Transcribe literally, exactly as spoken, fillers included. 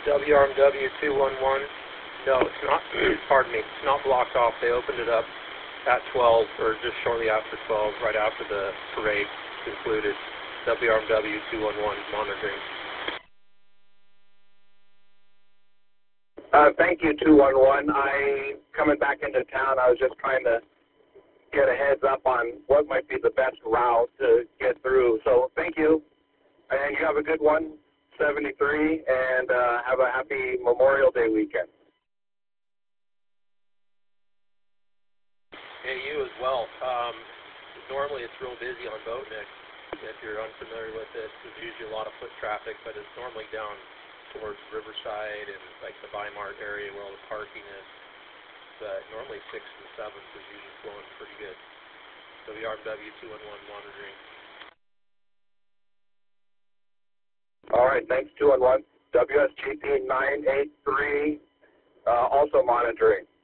W R M W two one one. No, it's not, pardon me, it's not blocked off. They opened it up at twelve, or just shortly after twelve, right after the parade concluded. W R M W two one one monitoring. Uh, thank you, two one one. I, coming back into town, I was just trying to get a heads up on what might be the best route to get through. So thank you, and you have a good one, seventy-three, and uh, have a happy Memorial Day weekend. Hey, you as well. Um, normally it's real busy on Boatneck. If you're unfamiliar with it, there's usually a lot of foot traffic, but it's normally down towards Riverside and like the Weimar area where all the parking is. But normally sixth and seventh is usually flowing pretty good. W R M W two one one monitoring. All right, thanks, two one one. W S G P nine eight three, uh, also monitoring.